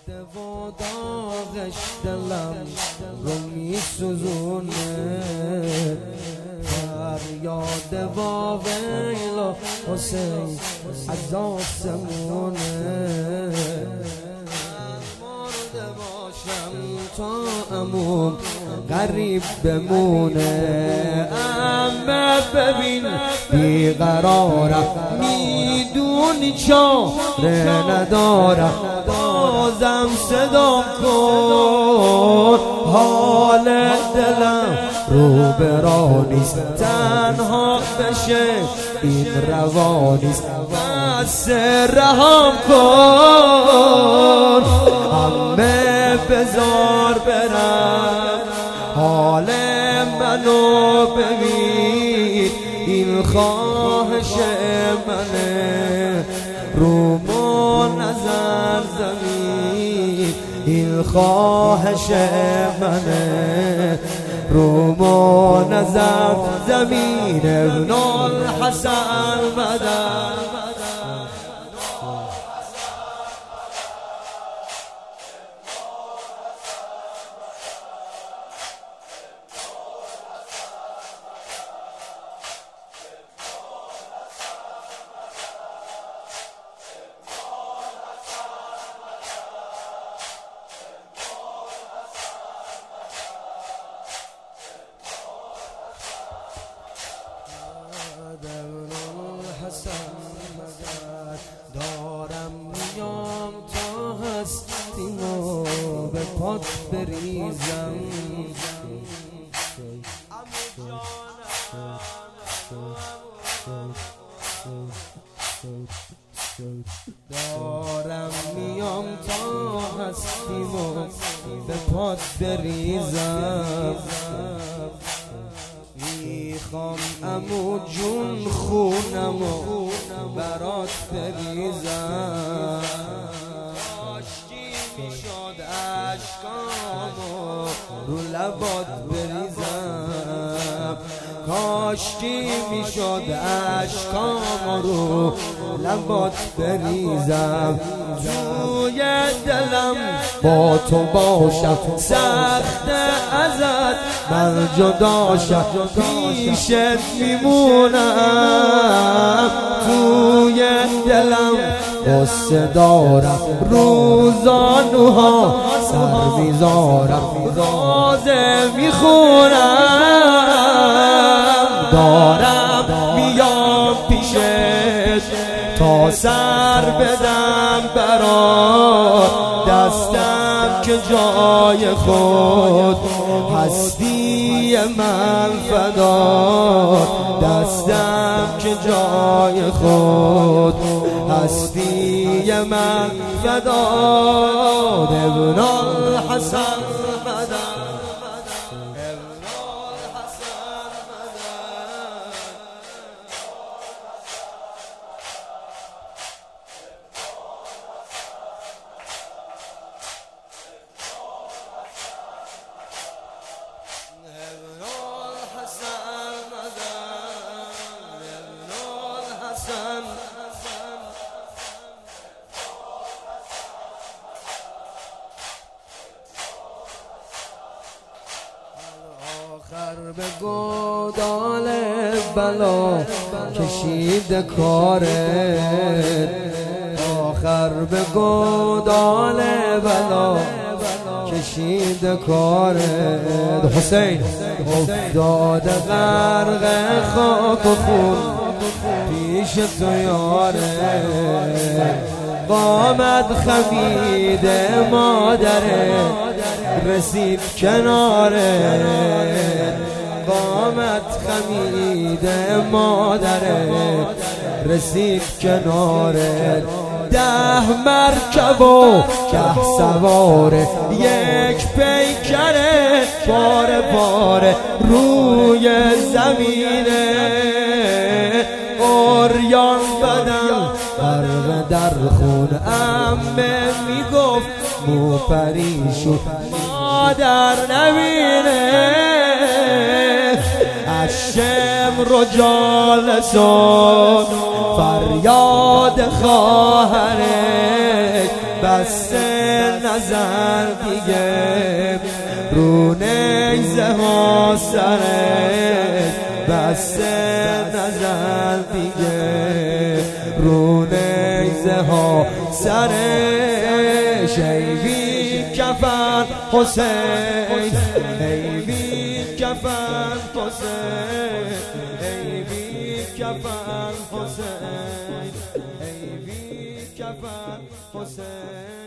و داغش دلم رو می سوزونه، فریاد و ویل و حسین از آسمونه. مرده باشم تا عموم غریب بمونه، اما ببین بیقرارم میدونی چاره ندارم، بازم صدا کن حال دلم رو برا نیست، تنها بشه این روا نیست، بس رهام کن همه بذار برم، حال منو ببین این خواهش منه، رو نظر زمین این خواهش منه، رو نظر زمین ابن الحسن مدد. دارم میام تا هستیمو به پات بریزم، دارم میام تا هستیمو به پات بریزم، میخوام عمو جون خونمو برات بریزم، کاشکی میشد عشقامو رو لبات بریزم، کاشکی میشد عشقامو رو لبات بریزم، توی دلم با تو باشم سخت ازت من جداشم، پیشت میمونم توی دلم قصه دارم، روزانوها سر میذارم رازه میخونم، دارم میام پیشت تا سر بدم برات، دستم که جای خود هستی من فدا، دستم که جای خود هستی من فدا، ابن الحسن مدد. آخر به گودال بلا کشید کارت، آخر به گودال بلا کشید کارت، حسین افتاد غرق خاک و خون پیش تو یارت، قامت خمید مادره رسید کناره، قامت خمید مادره رسید کناره، 10 مرکب و 10 سواره یک پیکره پاره پاره روی زمینه، اوریان بدن غرق در خون، عمه میگفت مو پریشون مادر نبینه، الشمر جالسون فریاد خواهرش بس نظر دیگه رو نیزه ها سرش بس نظر دیگه رو نیزه ها سرش ای بی کفن حسین ای بی کفن حسین ای بی کفن حسین ای بی کفن حسین